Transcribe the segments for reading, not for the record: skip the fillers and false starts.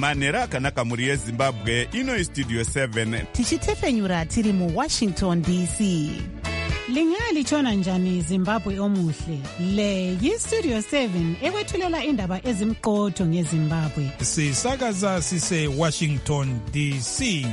manhero akanaka mhuri yezimbabwe. Ino Studio 7 tichitefenyura tiri mu Washington DC. Lingalitshona njani Zimbabwe omuhle? Le yi-Studio 7 ekwethulela indaba ezimqotho ngeZimbabwe. Sisakaza sise Washington DC.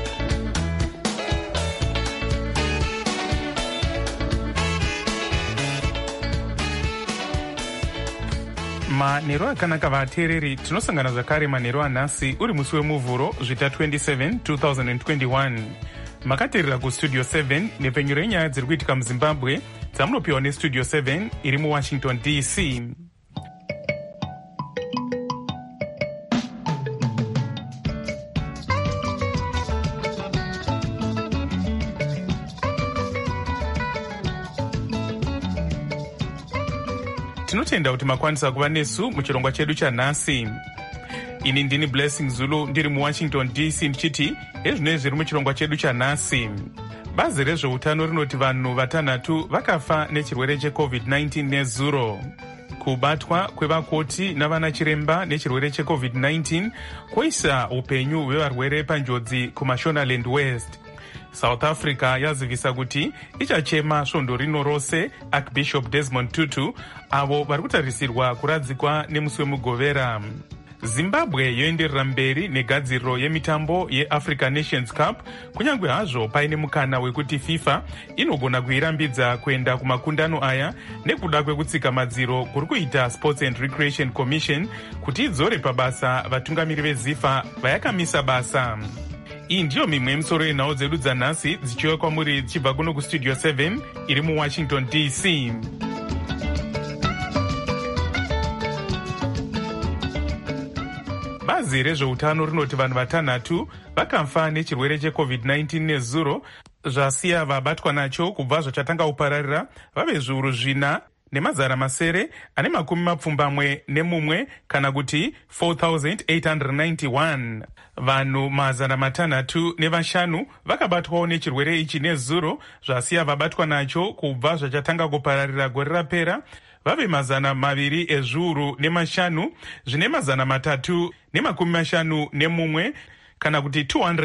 Manhero akanaka vateereri, tinosangana zvakare manhero anhasi uri musi wemuvhuro zvita 27 2021. Makateerera kustudio 7 nepfenyuro yenyaya dziri kuitika muZimbabwe dzamunopiwa nestudio 7 iri muWashington DC. Tinotenda kuti makwanisa kuva nesu muchirongwa chedu chanhasi. Ini ndini Blessing Zulu ndiri muWashington DC ndichiti ezvinoi zviri muchirongwa chedu chanhasi. Bazi rezveutano rinoti vanhu vatanhatu vakafa nechirwere cheCovid-19 nezuro. Kubatwa kwevakoti navana chiremba nechirwere cheCovid-19 kwoisa upenyu hwevarwere panjodzi kuMashonaland West. South Africa yazivisa kuti ichachema svondo rino rose Archbishop Desmond Tutu avo vari kutarisirwa kuradzikwa nemusi wemugovera. Zimbabwe yoenderera mberi negadziriro yemitambo yeAfrican Nations Cup kunyange hazvo paine mukana wekuti FIFA inogona kuirambidza kuenda kumakundano aya nekuda kwekutsika madziro kuri kuita Sports and Recreation Commission kuti idzore pabasa vatungamiri veZIFA vayakamisa basa. Iyi ndiyo mimwe yemisoro yenhau dzedu dzanhasi dzichiuya kwamuri dzichibva kuno kustudio 7 iri muWashington DC. Bazi rezveutano rinoti vanhu vatanhatu vakafa nechirwere cheCovid-19 nezuro, zvasiya vabatwa nacho kubva zvachatanga kupararira vave zviuru 4 nemazana masere ane makumi mapfumbamwe nemumwe kana kuti 4,891. Vanhu mazana matanhatu nevashanu vakabatwawo nechirwere ichi nezuro, zvasiya vabatwa nacho kubva zvachatanga kupararira gore rapera vave mazana maviri ezviuru nemashanu zvine mazana matatu nemakumi mashanu nemumwe kana kuti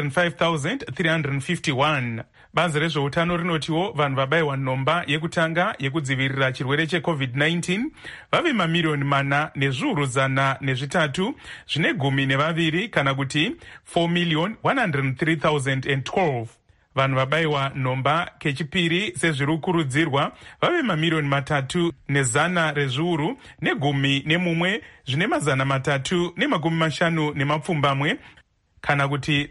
205,351. Bazi rezveutano rinotiwo vanhu vabayiwa nhomba yekutanga yekudzivirira chirwere cheCovid-19 vave mamiriyoni 4 nezviuru 103 zvine 12 kana kuti 4,103,012. Vanhu vabayiwa nhomba kechipiri sezviri kukurudzirwa vave mamiriyoni 3 nezana rezviuru ne11 zvine mazana 350 kana kuti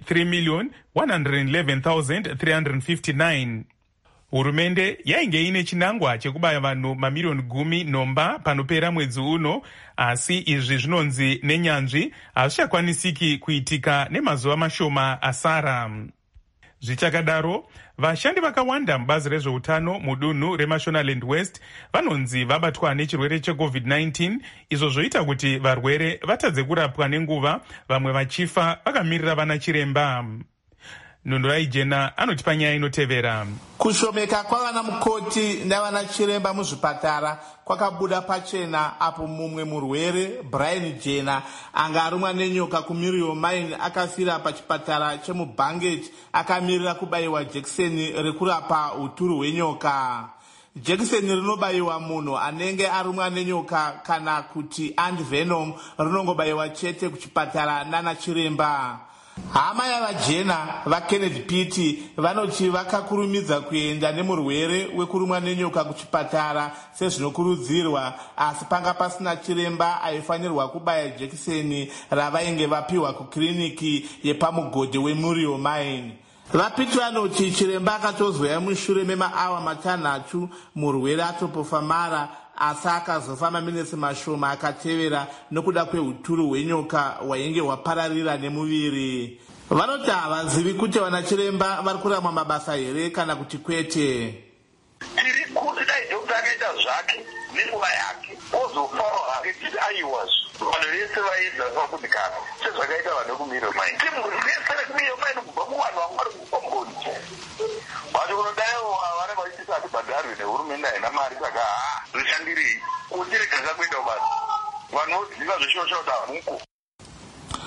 3,111,359. Hurumende yainge ine chinangwa chekubaya vanhu mamiriyoni 10 nhomba panopera mwedzi uno, asi izvi zvinonzi nenyanzvi hazvichakwanisiki kuitika nemazuva mashoma asara. Zvichakadaro, vashandi vakawanda mubazi rezveutano mudunhu reMashonaland West vanonzi vabatwa nechirwere cheCovid-19, izvo zvoita kuti varwere vatadze kurapwa nenguva, vamwe vachifa vakamirira vana chiremba. Nhundura Ijena anotipa nyaya inotevera. Kushomeka kwavana mukoti navana chiremba muzvipatara kwakabuda pachena apo mumwe murwere Brian Jenner anga arumwa nenyoka kuMiriyo Mine akafira pachipatara chemuBangage akamirira kubayiwa jekiseni rekurapa uturu hwenyoka. Jekiseni rinobayiwa munhu anenge arumwa nenyoka kana kuti antivenom rinongobayiwa chete kuchipatara nana chiremba. Hama yavaJenner vaKenneth Pitt vanoti vakakurumidza kuenda nemurwere wekurumwa nenyoka kuchipatara sezvinokurudzirwa, asi panga pasina chiremba aifanirwa kubaya jekiseni ravainge vapiwa kukiriniki yepamugodhi weMuriyo Mine. VaPitt vanoti chiremba akatozwaya mushure memaawa 3 murwere atopofa mara, asi akazofa maminitsi mashoma akatevera nokuda kwehuturu hwenyoka hwainge hwapararira nemuviri. Vanoti havazivi kuti vana chiremba vari kurama mabasa here kana kuti kwete. Tiri kuti dai dokta akaita zvake nenguva yake ozofawo hake titi aiwazvo vanhu vese vaedza vakudikana sezvakaita vanhu vekuMiriyo Mine. Vese vekuMiriyo Mine kubva muvanhu vanga vari kupa mugodi vacho kunodaiwo vari vaitisa atibhadharwe nehurumende haina mari, saka zvishandirei kuti reganga kuenda kubasa vanhu voziva zveshoshota hamuko.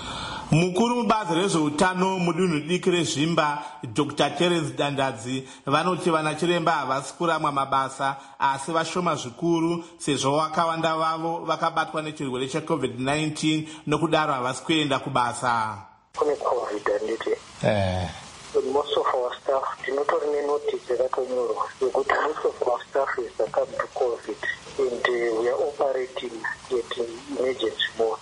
Mukuru mubazi rezveutano mudunhu diki rezvimba Dr. Terence Dandadzi vanoti vanachiremba havasi kuramwa mabasa asi vashoma zvikuru sezvo vakawanda vavo vakabatwa nechirwere cheCovid-19 nokudaro havasi kuenda kubasa. Kune COVID handiti. Most of our staff do not only notice that most of our staff is succumbed to COVID and we are operating at emergency mode.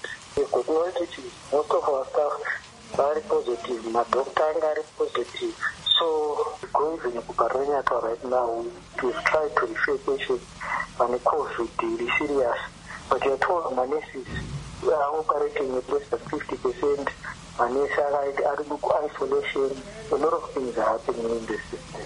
Most of our staff are positive, my doctor are positive. So going to Kukaranyata right now to try to refer patients on COVID is serious. But you're told my nurses we are operating at less than 50%. Isolation, a lot of things are happening in the system.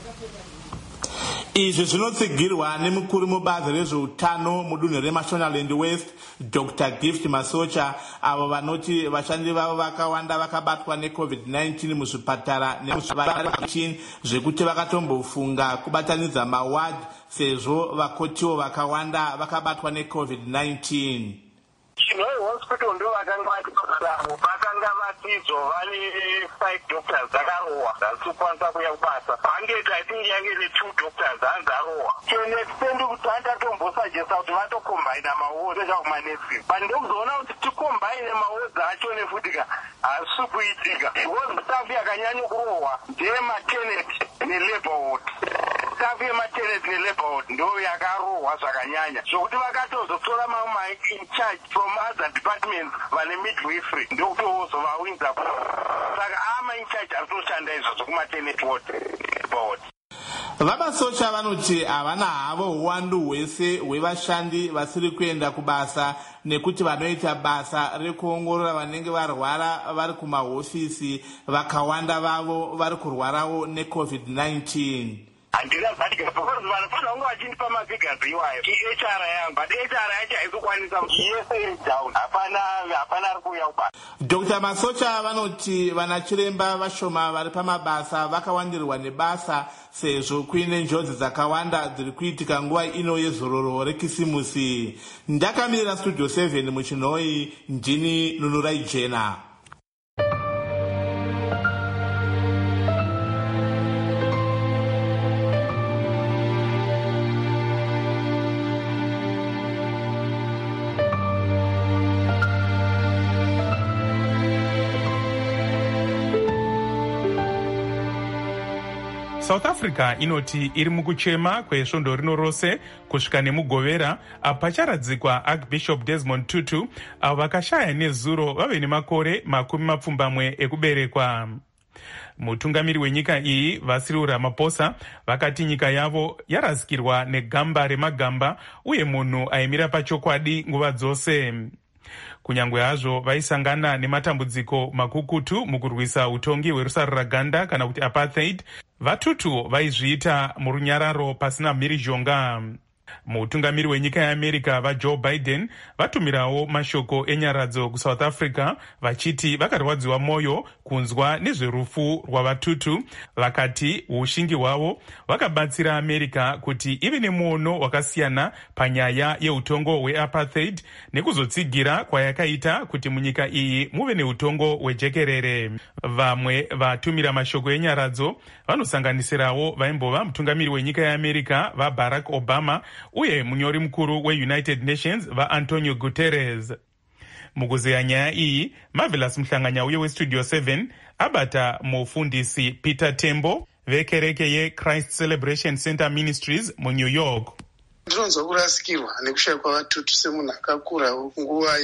Izvi zvinotsigirwa nemukuru mubazi rezveutano mudunhu reMashonaland West Dr. Gift Masocha avo vanoti vashandi vavo vakawanda vakabatwa neCovid-19 muzvipatara nemuzvipatara zvekuti vakatombofunga kubatanidza maward sezvo vakotiwo vakawanda vakabatwa neCovid-19. Hospital ndo vakanga vatidzo vane 5 doctors dzakarohwa dzakukwanisa kuya kubasa. Angeti I think yange ne 2 doctors dzarohwa. Chene extend kuti andatombosajesa kuti vatocombine mawards ezvakumanesi. But ndokuzoona kuti ticombine mawards acho nefutika hasi kuitika. Because staff yakanyanya kurohwa ndeye maternity nelabor ward. Staff yematernity nelabor ward ndo yakarohwa zvakanyanya. Zvokuti vakatozotora mamwe in charge from other departments vane midwifery ndokutozo vawinza saka ama in charge aritoshanda izvozvo kumaternity ward. Vabasocha vanoti havana havo uwandu hwese hwevashandi vasiri kuenda kubasa nekuti vanoita basa rekuongorora vanenge varwara vari kumahofisi vakawanda vavo vari kurwarawo neCovid-19. Handina zatika because vanofana kunge vachindipa mafigures iwayo HR yangu but HR yacho haizokwanisa yese iri down hapana ari kuuya kubasa. Dr. Masocha vanoti vanachiremba vashoma vari pamabasa vakawandirwa nebasa sezvo kuine njodzi dzakawanda dziri kuitika nguva ino yezororo rekisimusi. Ndakamirira Studio 7 muchinhoi ndini Nunurai Jena. South Africa inoti iri mukuchema kwesvondo rino rose kusvika nemugovera apo pacharadzikwa Archbishop Desmond Tutu avo vakashaya nezuro vave nemakore 20 ekuberekwa. Mutungamiri wenyika iyi Cyril Ramaphosa vakati nyika yavo yarasikirwa negamba remagamba uye munhu aimira pachokwadi nguva dzose. Kunyangwe hazvo vaisangana nematambudziko makukutu mukurwisa utongi hwerusaruraganda kana kuti apartheid, vaTutu vaizviita murunyararo pasina mhirizhonga. Mutungamiri wenyika yeAmerica vaJoe Biden vatumirawo mashoko enyaradzo kuSouth Africa vachiti vakarwadziwa mwoyo kunzwa nezverufu rwavaTutu. Vakati ushingi hwavo vakabatsira America kuti ive nemuono wakasiyana panyaya yeutongo hweapartheid nekuzotsigira kwayakaita kuti munyika iyi muve neutongo hwejekerere. Vamwe vatumira mashoko enyaradzo vanosanganisirawo vaimbova mutungamiri wenyika yeAmerica vaBarack Obama uye munyori mukuru weUnited Nations vaAntonio Guterres. Mukuzeya nyaya iyi, Marvelous Mhlanganya uye weStudio 7 abata mufundisi Peter Tembo vekereke yeChrist Celebration Center Ministries muNew York. Ndinonzwa kurasikirwa nekushaya kwavatutu semunhu akakura nguva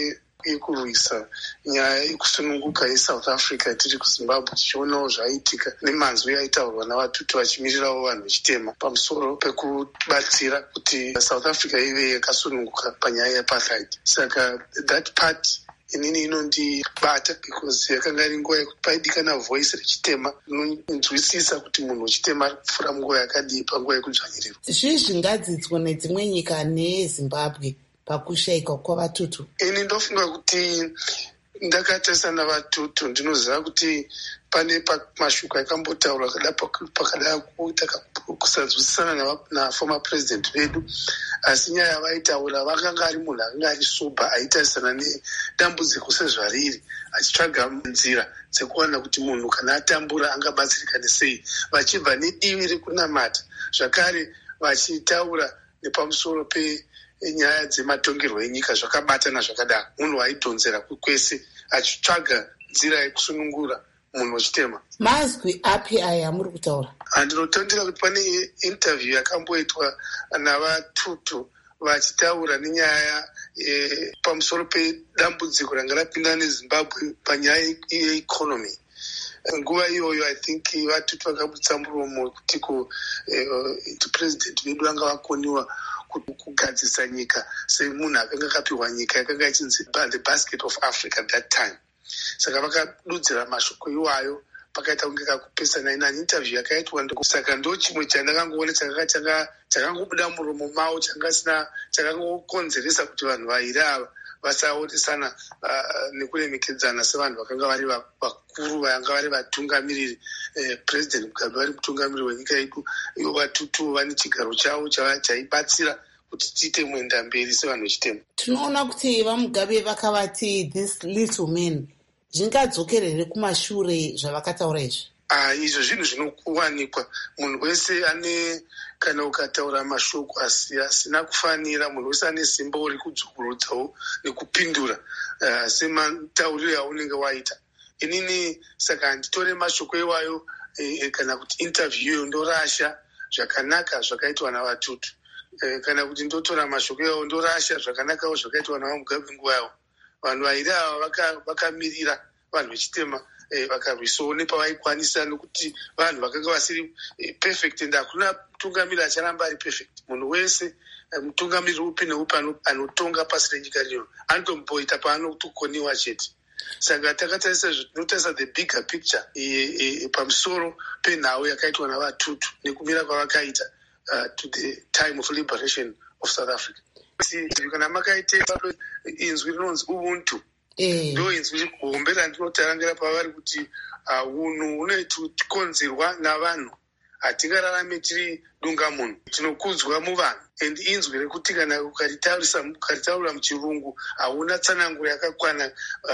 yekurwisa nyaya yekusununguka yeSouth Africa tiri kuZimbabwe tichionawo zvaiitika nemanzwi aitaurwa navatutu vachimirirawo vanhu vechitema pamusoro pekubatsira kuti South Africa ive yakasununguka panyaya yeapartheid. Saka that part inini inondibata because yakanga iri nguva yekuti paidikana voice rechitema inonzwisisa kuti munhu wechitema ari kupfuura munguva yakadii panguva yekudzvanyirirwa. Zvii zvingadzidzwa nedzimwe nyika neZimbabwe pakushayika kwavatutu? Ini ndofunga kuti ndakatarisa navatutu ndinoziva kuti pane mashoko akambotaurwa pakada kuita kusanzwisisana naformer president vedu, asi nyaya yavaitaura vakanga ari munhu akanga ari soba aitarisana nedambudziko sezvariri, achitsvaga nzira dzekuwana kuti munhu kana atambura angabatsirikane sei, vachibva nedivi rekunamata, zvakare vachitaura nepamusoro penyaya dzematongerwo enyika zvakabatana zvakadaro. Munhu waidhonzera kwese achitsvaga nzira yekusunungura munhu wechitema. Mazwi api aya muri kutaura? Ndinotondera kuti pane interview yakamboitwa navatutu vachitaura nenyaya pamusoro pedambudziko ranga rapinda neZimbabwe panyaya yeeconomy. Nguva iyoyo I think vatutu vakabudisa muromo kuti president vedu vanga vakoniwa kugadzisa nyika semunhu akanga akapiwa nyika yakanga ichinzi the basket of Africa at that time. Saka vakadudzira mashoko iwayo, pakaita kunge kakupesana inani interview yakaitwa. Saka ndo chimwe chandakangoona chakangobuda muromo mavo chakangokonzeresa kuti vanhu vairi ava vasaonesana nekulemekedzana sevanhu vakanga vari vakuru, vanga vari vatungamiriri. President Mugabe vari mutungamiriri wenyika yedu, ivo vatutu vane chigaro chavo chaibatsira kuti tiite muenda mberi sevanhu vechitema. Tinoona kuti vaMugabe vakavati this little man, zvingadzokere kumashure zvavakataura izvi? Izvo zvinhu zvinowanikwa. Munhu wese ane, kana ukataura mashoko asina kufanira, munhu wese ane simba uri kudzokorodzawo nekupindura sematauriro aunenge waita. Inini saka handitore mashoko iwayo kana kuti interview iyoyo ndorasha zvakanaka zvakaitwa navatutu. Kana kuti ndotora mashoko iwayo ndorasha zvakanakawo zvakaitwa navaMugabe nguva yavo. Vanhu vairi ava vakamirira vanhu vechitema vakarwisawo nepavaikwanisa, nokuti vanhu vakanga vasiri perfect, and hakuna mutungamiriri acharamba ari perfect. Munhu wese, mutungamiriri upi neupi anotonga pasi renyika rino, anotomboita paanotokoniwa chete. Saka tinotarisa the bigger picture pamusoro penhau yakaitwa navatutu nekumira kwavakaita to the time of liberation of South Africa. Kana makaite inzwi rinonzi ubuntu, ndo inzwi hombe randinotarangira pavari kuti unhu hunokonzerwa navanhu. Hatingararame tiri dunga munhu, tinokudzwa muvanhu. And inzwi rekuti kana ukaritaura muchirungu hauna tsananguro yakakwana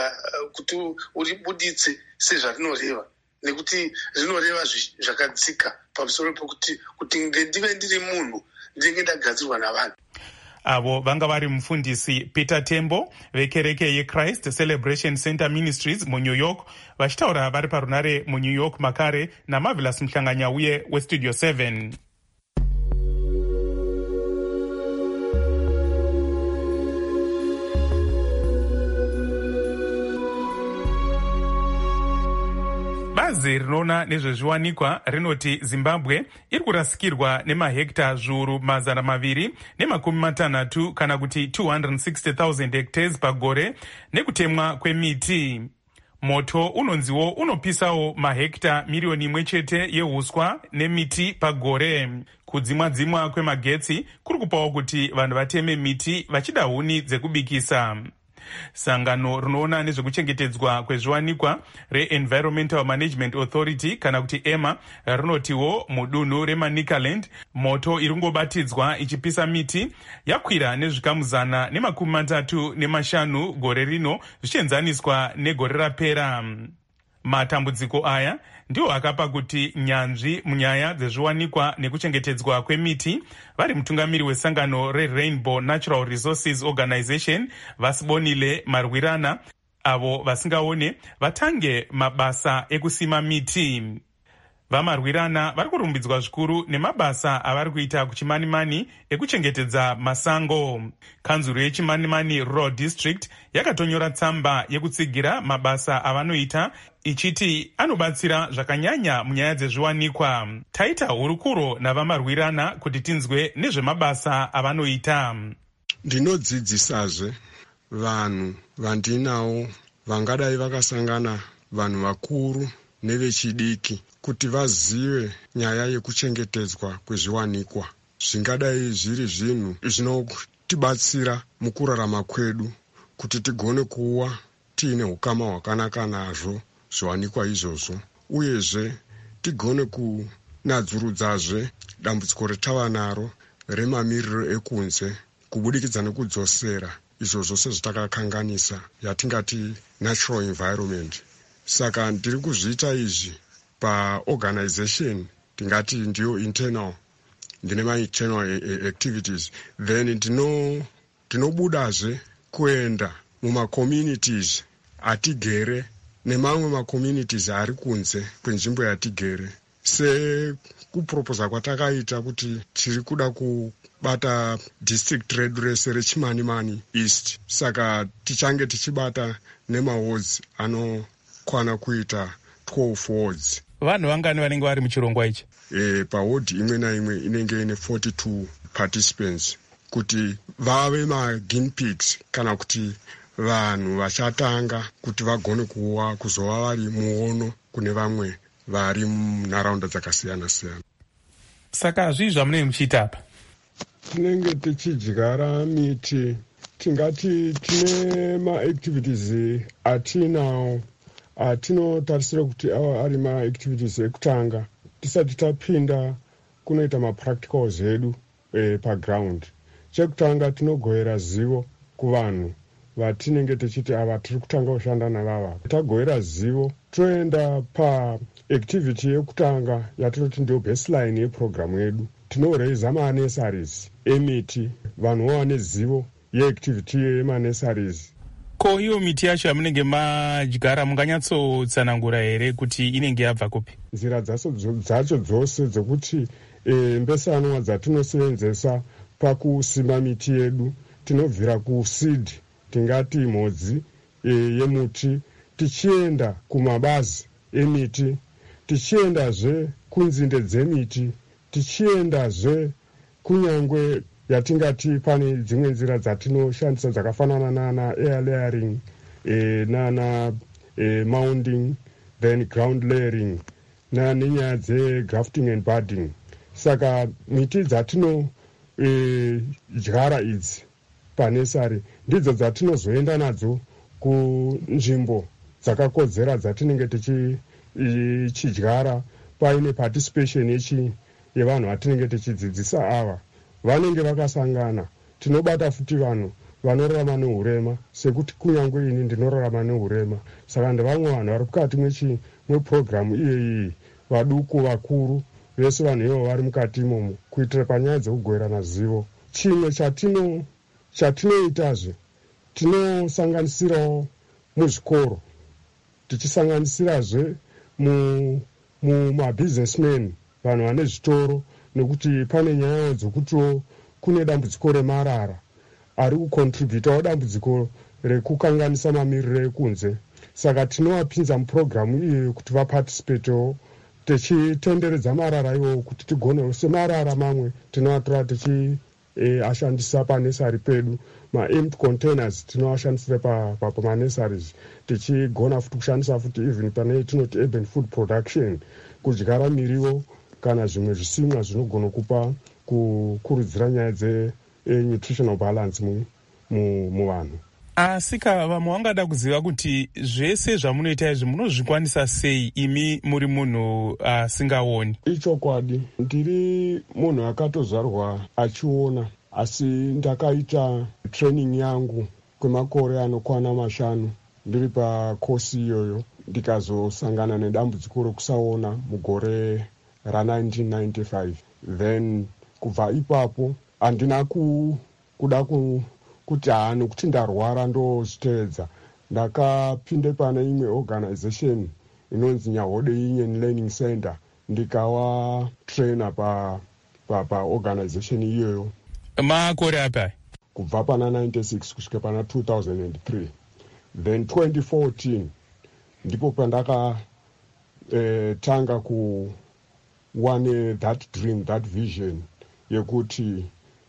kuti uribuditse sezvarinoreva, nekuti rinoreva zvakadzika pamusoro pekuti kuti ndive ndiri munhu ndinenge ndagadzirwa navanhu. Avo vanga vari mufundisi Peter Tembo vekereke yeChrist Celebration Center Ministries muNew York, vachitaura vari parunare muNew York makare naMarvelous Mhlanganyauye weStudio 7. Bazi rinoona nezvezviwanikwa rinoti Zimbabwe iri kurasikirwa nemahekta zviuru 260 kana kuti 260,000 hectares pagore nekutemwa kwemiti. Moto unonziwo unopisawo mahekta miriyoni 1 chete yehuswa nemiti pagore. Kudzimwa kwemagetsi kuri kupawo kuti vanhu vateme miti vachida huni dzekubikisa. Sangano rinoona nezvekuchengetedzwa kwezviwanikwa reEnvironmental Management Authority kana kuti EMA rinotiwo mudunhu reManicaland moto iringobatidzwa ichipisa miti yakwira nezvikamu 135 gore rino zvichienzaniswa negore rapera. Matambudziko aya ndiwo akapa kuti nyanzvi munyaya dzezviwanikwa nekuchengetedzwa kwemiti vari mutungamiri wesangano reRainbow Natural Resources Organization Vasibonile Marwirana avo vasingaone vatange mabasa ekusima miti. VaMarwirana vari kurumbidzwa zvikuru nemabasa avari kuita kuChimanimani ekuchengetedza masango. Kanzuro yeChimanimani Rural District yakatonyora tsamba yekutsigira mabasa avanoita ichiti anobatsira zvakanyanya munyaya dzezviwanikwa. Taita hurukuro navaMarwirana kuti tinzwe nezvemabasa avanoita. Ndinodzidzisazve vanhu vandinawo vangadai vakasangana vanhu vakuru nevechidiki kuti vazive nyaya yekuchengetedzwa kwezviwanikwa. Zvingadai zviri zvinhu zvinotibatsira mukurarama kwedu kuti tigone kuva tiine ukama hwakanaka nazvo zviwanikwa izvozvo, uyezve tigone kunadzurudzazve dambudziko retava naro remamiriro ekunze kubudikidza nekudzosera izvo zvose zvatakakanganisa yatingati natural environment. Saka ndiri kuzviita izvi paorganization tingati ndiyo internal, ndine ma-internal activities, then ndinobudazve kuenda mumacommunities atigere nemamwe macommunities ari kunze kwenzvimbo yatigere, sekuproposa kwatakaita kuti tiri kuda kubata district redu rese reChimanimani East. Saka tichange tichibata nemawards anokwana kuita 12 wards. Vanhu vangani vanenge vari muchirongwa ichi? Paward imwe naimwe inenge ine 42 participants kuti vave ma-guinea pigs kana kuti vanhu vachatanga kuti vagone kuzova vari muono kune vamwe vari munharaunda dzakasiyana-siyana. Saka hazvii zvamunenge muchiita apa? Tinenge tichidyara miti, tingati tine ma-activities atinawo atinotarisira kuti ari ma-activities ekutanga tisati tapinda kunoita ma-practicals edu paground. Chekutanga tinogohera zivo kuvanhu vatinenge tichiti ava tiri kutanga kushanda navava. Tagohera zivo toenda paactivity yekutanga yatinoti ndiyo baseline yeprogramu yedu. Tinoraiza manesaries emiti, vanhu vane zivo yeactivity yemanesaries. Ko iyo miti yacho yamunenge madyara munganyatsotsanangura here kuti inenge yabva kupi? Nzira dzacho dzose dzekuti mbesanwa dzatinosevenzesa pakusima miti yedu, tinobvira kuseed, tingati mhodzi yemuti, tichienda kumabazi emiti, tichiendazve kunzinde dzemiti, tichiendazve kunyangwe yatingati pane dzimwe nzira dzatinoshandisa dzakafanana nana air layering, nana mounding, then ground layering, nenyaya dzegrafting and budding. Saka miti dzatinodyara idzi panesari ndidzo dzatinozoenda nadzo kunzvimbo dzakakodzera dzatinenge tichidyara paine participation yevanhu vatinenge tichidzidzisa ava. Vanenge vakasangana, tinobata futi vanhu vanorarama neurema, sekuti kunyangwe ini ndinorarama neurema. Saka ndevamwe vanhu vari mukati mweprogramu iyeyi, vaduku vakuru vese vanhu ivo vari mukati imomo, kuitira panyaya dzekugoverana zivo. Chimwe chatinoitazve tinosanganisirawo muzvikoro, tichisanganisirazve mumabusinessmen, vanhu vane zvitoro, nekuti pane nyaya dzokutiwo kune dambudziko remarara ari kukontributawo dambudziko rekukanganisa mamiriro ekunze. Saka tinovapinza muprogramu iyoyo kuti vaparticipatewo, tichitenderedza marara iwo kuti tigone semarara mamwe tinovatora tichiashandisa panesari pedu. Ma-empty containers tinovashandisira pamanesaries, tichigona futi kushandisa futi even pane tinoti urban food production, kudyara miriwo kana zvimwe zvisimwa zvinogona kupa kukurudzira nyaya dzenutritional balance muvanhu. Asika vamwe vangada kuziva kuti zvese zvamunoita izvi munozvikwanisa sei imi muri munhu asingaoni? Ichokwadi, ndiri munhu akatozvarwa achiona, asi ndakaita training yangu kwemakore anokwana 5 ndiri pakosi iyoyo, ndikazosangana nedambudziko rekusaona mugore ra1995. Then kubva ipapo handina kuda kuti nokuti ndarwara ndozviteedza. Ndakapinde pane imwe organization inonzi Nyahode Union Learning Center, ndikawa trainer paorganization iyoyo. Makore apa? Kubva pana 96 kusvika pana 2003. Then 2014 ndipo pandaka tanga kuwane that dream, that vision yekuti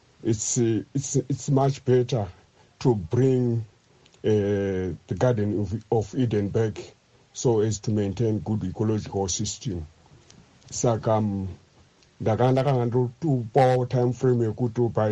it's much better to bring the Garden of Eden back so as to maintain good ecological system. Saka ndakanga ndotupawo time frame yekuti by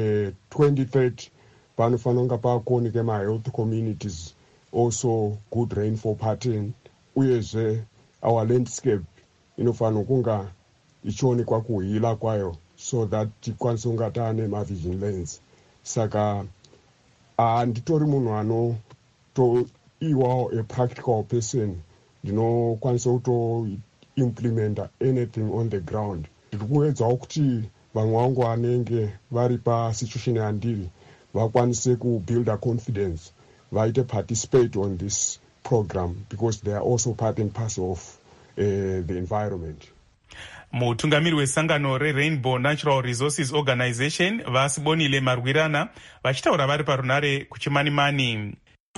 2030 panofanira kunga pakuoneke ma-health communities, also good rainfall pattern, uyezve our landscape inofanira kunga ichionekwa kuhila kwayo so that tikwanise kunga taane mavision lens. Saka nditori munhu anotoiwawo a practical person ndinokwanisa kutoimplementa anything on the ground. Ndiri kuedzawo kuti vamwe vangu vanenge vari pasituation yandiri vakwanise kubuild a confidence, vaite participate on this program because they are also part and parcel of the environment. Mutungamiri wesangano reRainbow Natural Resources Organization Vasibonile Marwirana vachitaura vari parunare kuchimanimani.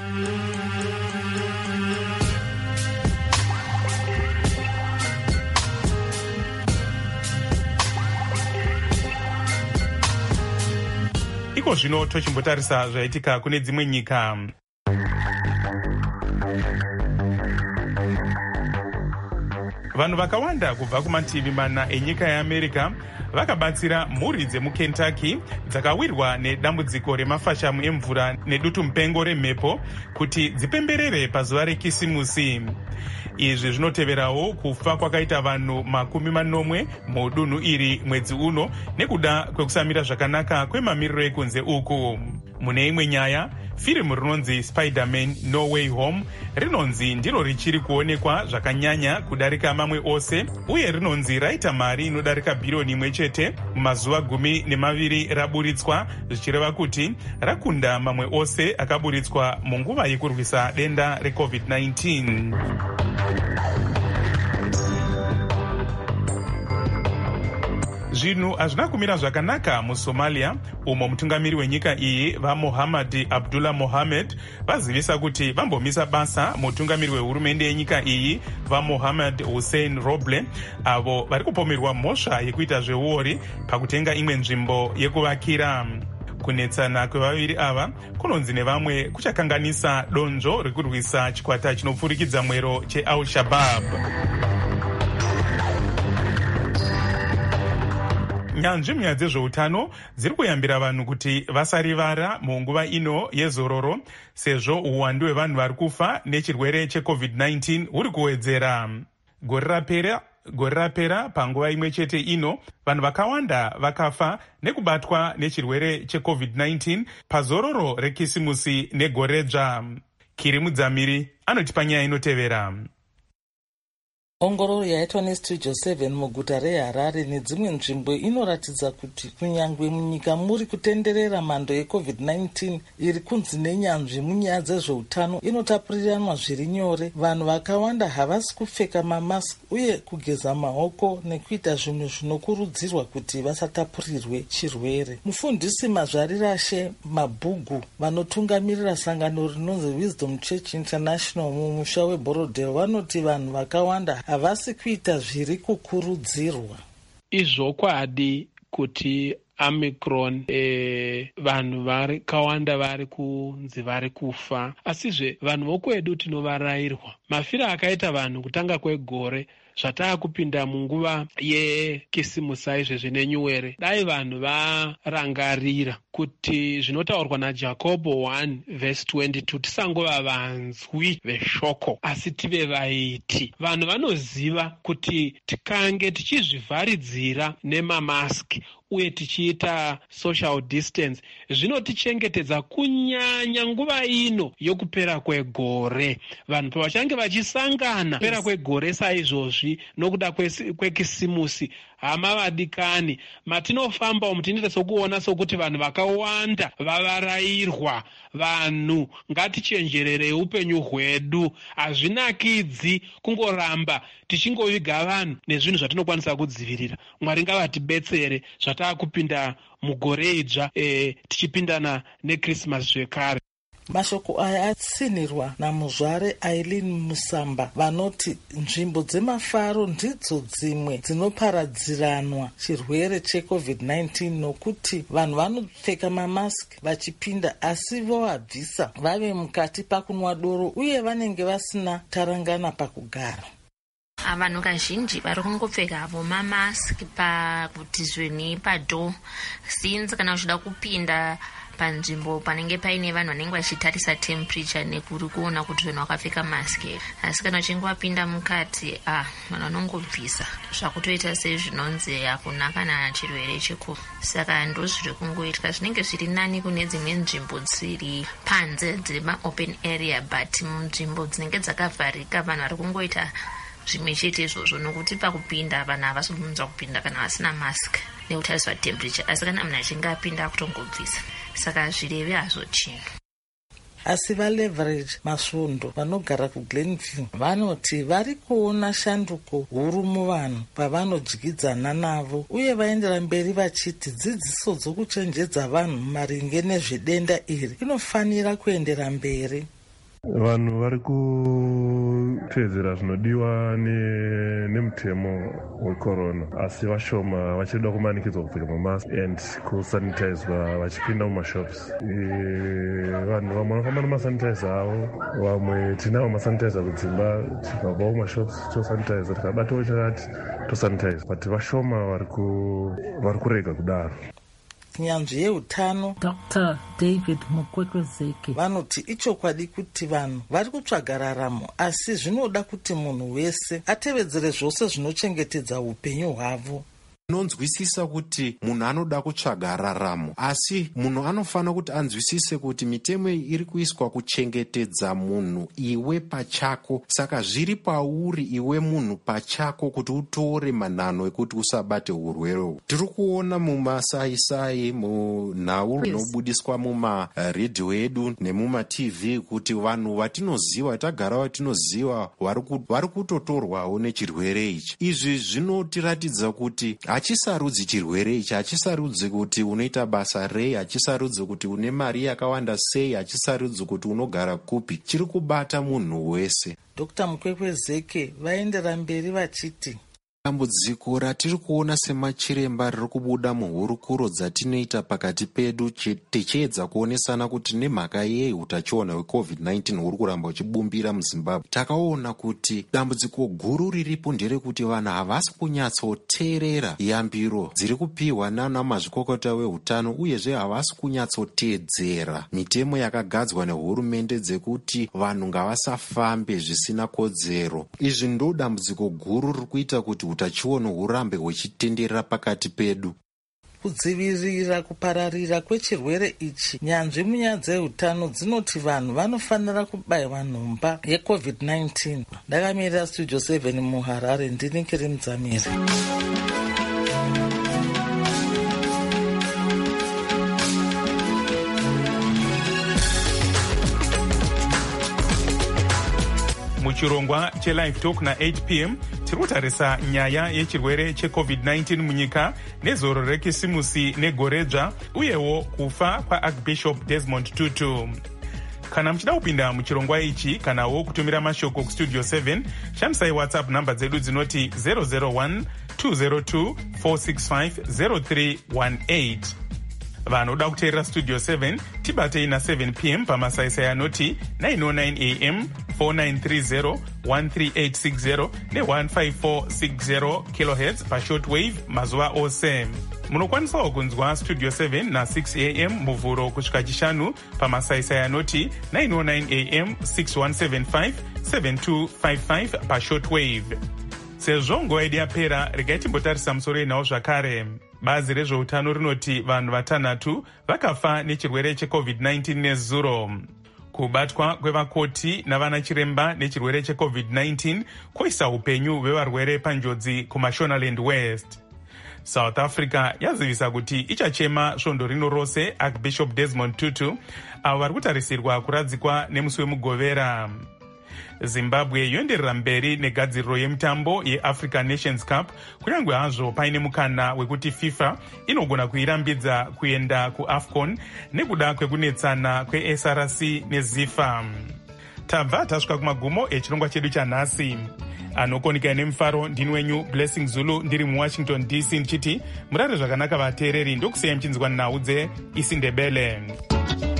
Iko zvino tochimbotarisa zvaitika kune dzimwe nyika. Vanhu vakawanda kubva kumativi mana enyika yeAmerica vakabatsira mhuri dzemuKentucky dzakawirwa nedambudziko remafashamu emvura nedutu mupengo remhepo kuti dzipemberere pazuva rekisimusi. Izvi zvinoteverawo kufa kwakaita vanhu 40 mudunhu iri mwedzi uno nekuda kwekusamira zvakanaka kwemamiriro ekunze uku. Mune imwe nyaya, firimu rinonzi Spider-Man No Way Home rinonzi ndiro richiri kuonekwa zvakanyanya kudarika mamwe ose, uye rinonzi raita mari inodarika billion 1 chete mumazuva 12 raburitswa, zvichireva kuti rakunda mamwe ose akaburitswa munguva yekurwisa denda reCovid-19. Zvinhu hazvina kumira zvakanaka muSomalia, umo mutungamiri wenyika iyi vaMohammad Abdullah Mohamed vazivisa kuti vambomisa basa mutungamiri wehurumende yenyika iyi vaMohammad Hussein Roble, avo vari kupomerwa mhosva yekuita zveuori pakutenga imwe nzvimbo yekuvakira. Kunetsana kwevaviri ava kunonzi nevamwe kuchakanganisa donzvo rekurwisa chikwata chinopfurikidza mwero cheAl-Shabaab. Nyanzvi munyaya dzezveutano dziri kuyambira vanhu kuti vasarivara munguva ino yezororo, sezvo uwandu hwevanhu vari kufa nechirwere cheCovid-19 huri kuwedzera. Gore rapera panguva imwe chete ino, vanhu vakawanda vakafa nekubatwa nechirwere cheCovid-19 pazororo rekisimusi negoredzva. Kiri Mudzamiri anotipa nyaya inotevera. Ongororo yaitwa nestudio 7 muguta reHarare nedzimwe nzvimbo inoratidza kuti kunyangwe munyika muri kutenderera mhando yeCovid-19 iri kunzi nenyanzvi munyaya dzezveutano inotapuriranwa zviri nyore. Vanhu vakawanda havasi kupfeka mamask uye kugeza maoko nekuita zvinhu zvinokurudzirwa kuti vasatapurirwe chirwere. Mufundisi Mazvarirashe Mabhugu vanotungamirira sangano rinonzi Wisdom Church International mumusha weBorodero vanoti vanhu vakawanda havasi kuita zviri kukurudzirwa. Izvokwadi kuti Omicron vanhu vakawanda vari kunzi vari kufa, asizve vanhu vokwedu tinovarayirwa. Mafiro akaita vanhu kutanga kwegore zvataakupinda munguva yekisimusi izvezvi nenyuwere, dai vanhu varangarira kuti zvinotaurwa naJakobho 1:22 tisangova vanzwi veshoko asi tive vaiti. Vanhu vanoziva kuti tikange tichizvivharidzira nemamaski uye tichiita social distance zvinotichengetedza kunyanya nguva ino yokupera kwegore. Vanhu pavachange vachisangana kupera kwegore saizvozvi nokuda kwekisimusi, hama vadikani, matinofamba umu tinoita sokuona sokuti vanhu vakawanda vavarayirwa. Vanhu ngatichenjerere upenyu hwedu, hazvinakidzi kungoramba tichingoviga vanhu nezvinhu zvatinokwanisa kudzivirira. Mwari ngavatibetsere zvataakupinda mugore idzva tichipindana neKrismasi zvekare. Mashoko aya atsinirwa namuzvare Aileen Musamba vanoti nzvimbo dzemafaro ndidzo dzimwe dzinoparadziranwa chirwere cheCovid-19 nokuti vanhu vanopfeka mamask vachipinda asi vovabvisa vave mukati pakunwa doro uye vanenge vasina tarangana pakugara. Vanhu kazhinji vari kungopfeka avo mamask pabhutizwe nepadho, since kana uchida kupinda panzvimbo panenge paine vanhu vanenge vachitarisa temperature nekuri kuona kuti vanhu vakapfeka mask here. Asi kana uchinge wapinda mukati vanhu vanongobvisa zvakutoita sezvinonzi hakuna kana chirwere cheCovid. Saka ndozviri kungoitwa, zvinenge zviri nani kune dzimwe nzvimbo dziri panze dzema open area, but munzvimbo dzinenge dzakavharika vanhu vari kungoita zvimwe chete izvozvo, nokuti pakupinda vanhu havasibvunza kupinda kana vasina mask nekutariswa temperature, asi kana munhu achinge apinda akutongobvisa. Saka zvireve hazvo chinhu. Asi vaLeverage Masvondo vanogara kuGlenview vanoti vari kuona shanduko huru muvanhu pavanodyidzana navo, uye vaendera mberi vachiti dzidziso dzokuchenjedza vanhu maringe nezvedenda iri inofanira kuendera mberi. Vanhu vari kuteedzera zvinodiwa nemutemo wecorona, asi vashoma vachida kumanikidzwa kupfeka mamask and kusanitizwa vachipinda mumashops. Vanhu vamwe vanofamba nemasanitizer avo, vamwe tinavo masanitizer kudzimba, tikabva mumashops tosanitizer, tikabatawo chakati tosanitizer, but vashoma vari kurega kudaro. Nyanzvi yeutano Dr. David Mukwekwezeke vanoti ichokwadi kuti vanhu vari kutsvaga raramo, asi zvinoda kuti munhu wese atevedzere zvose zvinochengetedza upenyu hwavo. Nonzwisisa kuti munhu anoda kutsvaga raramo, asi munhu anofanira kuti anzwisise kuti mitemo iri kuiswa kuchengetedza munhu iwe pachako. Saka zviri pauri iwe munhu pachako kuti utore manhano ekuti usabate urwere. Tiri kuona mumasaisai, munhau inobudiswa mumaredhiyo edu nemuma-TV kuti vanhu vatinoziva, tagara vatinoziva vari kutotorwawo nechirwere ichi. Izvi zvinotiratidza kuti hachisarudzi chirwere ichi, hachisarudzi kuti unoita basa rei, hachisarudzi kuti une mari yakawanda sei, hachisarudzi kuti unogara kupi, chiri kubata munhu wese. Dr. Mukwekwezeke vaendera mberi vachiti dambudziko ratiri kuona semachiremba riri kubuda muhurukuro dzatinoita pakati pedu tichiedza kuonesana kuti nemhaka yei utachiona hweCovid-19 huri kuramba uchibumbira muZimbabwe. Takaona kuti dambudziko guru riripo nderekuti vanhu havasi kunyatsoteerera yambiro dziri kupiwa nana mazvikokota veutano, uyezve havasi kunyatsoteedzera mitemo yakagadzwa nehurumende dzekuti vanhu ngavasafambe zvisina kodzero. Izvi ndo dambudziko guru riri kuita kuti utachiona hurambe huchitenderera pakati pedu. Kudzivirira kupararira kwechirwere ichi, nyanzvi munyaya dzeutano dzinoti vanhu vanofanira kubayiwa nhomba yeCovid-19. Ndakamirira Studio 7 muHarare, ndini Kiri Mudzamiri. Muchirongwa cheLive Talk na8 p.m. tiri kutarisa nyaya yechirwere cheCovid-19 munyika nezoro rekisimusi negoredzva, uyewo kufa kwaArchbishop Desmond Tutu. Kana muchida kupinda muchirongwa ichi kanawo kutumira mashoko kustudio 7, shandisai WhatsApp namba dzedu dzinoti 001 202 465 0318. Vanoda kuteerera Studio 7 tibatei na7 p.m. pamasaisai anoti 909 am 4930 13860 ne1540 kHz pashortwave mazuva ose. Munokwanisawo kunzwa Studio 7 na6 am muvhuro kusvika chishanu pamasaisai anoti 909 am 6175 7255 pashortwave. Sezvo nguva yedu yapera, regai timbotarisa musoro inawo zvakare. Bazi rezveutano rinoti vanhu vatanhatu vakafa nechirwere cheCovid-19 nezuro. Kubatwa kwevakoti navanachiremba nechirwere cheCovid-19 koisa upenyu hwevarwere panjodzi kuMashonaland West. South Africa yazivisa kuti ichachema svondo rino rose Archbishop Desmond Tutu avo vari kutarisirwa kuradzikwa nemusi wemugovera. Zimbabwe yoenderera mberi negadziriro yemutambo yeAfrican Nations Cup, kunyange hazvo paine mukana wekuti FIFA inogona kuirambidza kuenda kuAFCON nekuda kwekunetsana kweSRC neZIFA. Tabva tasvika kumagumo echirongwa chedu chanhasi. Anokonika nemufaro ndini wenyu Blessing Zulu, ndiri muWashington DC ndichiti murare zvakanaka vateereri, ndokusiyai muchinzwa nhau dzeIsiNdebele.